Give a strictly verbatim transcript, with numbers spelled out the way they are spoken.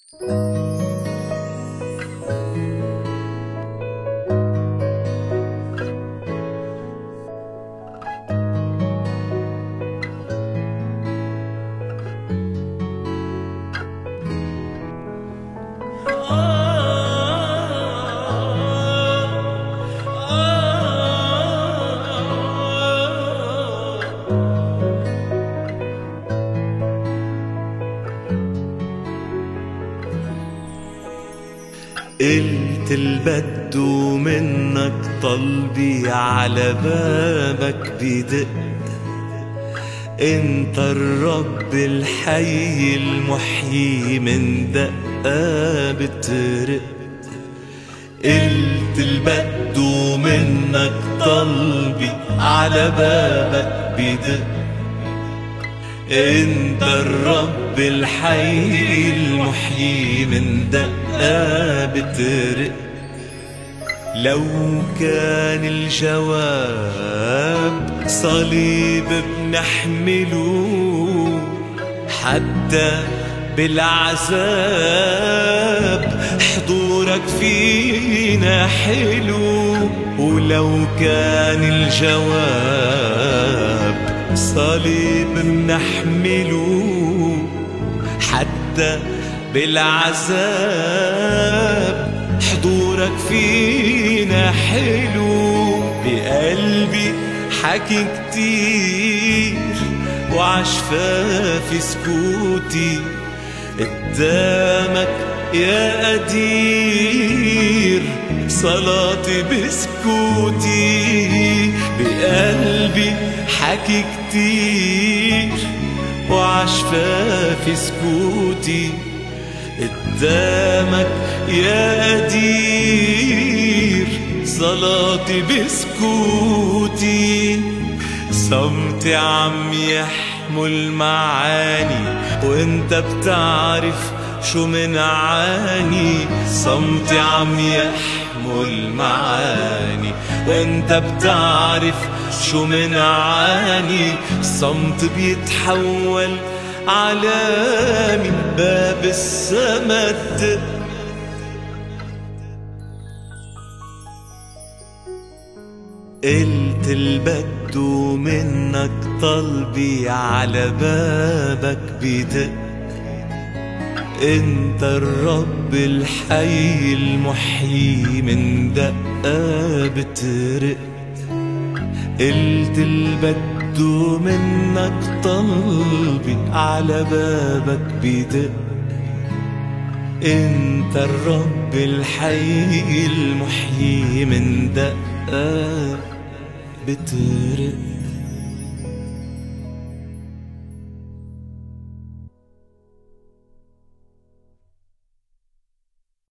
قلت البدو منك طلبي على بابك بيدق، انت الرب الحي المحيي من دقة بترق. قلت البدو منك طلبي على بابك بيدق، انت الرب الحي المحيي من دقة بترق. لو كان الجواب صليب بنحمله، حتى بالعذاب حضورك فينا حلو. ولو كان الجواب صليب بنحمله، حتى بالعذاب حضورك فينا حلو. بقلبي حكي كتير وعشفافي سكوتي، قدامك يا قدير صلاتي بسكوتي. بقلبي حكي كتير وعشفافي سكوتي، قدامك يا قدير صلاتي بسكوتي. صمتي عم يحمل معاني وانت بتعرف شو منعاني. صمتي عم يحمل معاني وانت بتعرف شو منعاني. صمت بيتحول علامي باب السما الدق. قلت البدو منك طلبي على بابك بيدق، انت الرب الحي المحيي من دقة بترق. قلت البدو منك طلبي على بابك بيدق، انت الرب الحي المحيي من دقة بترق.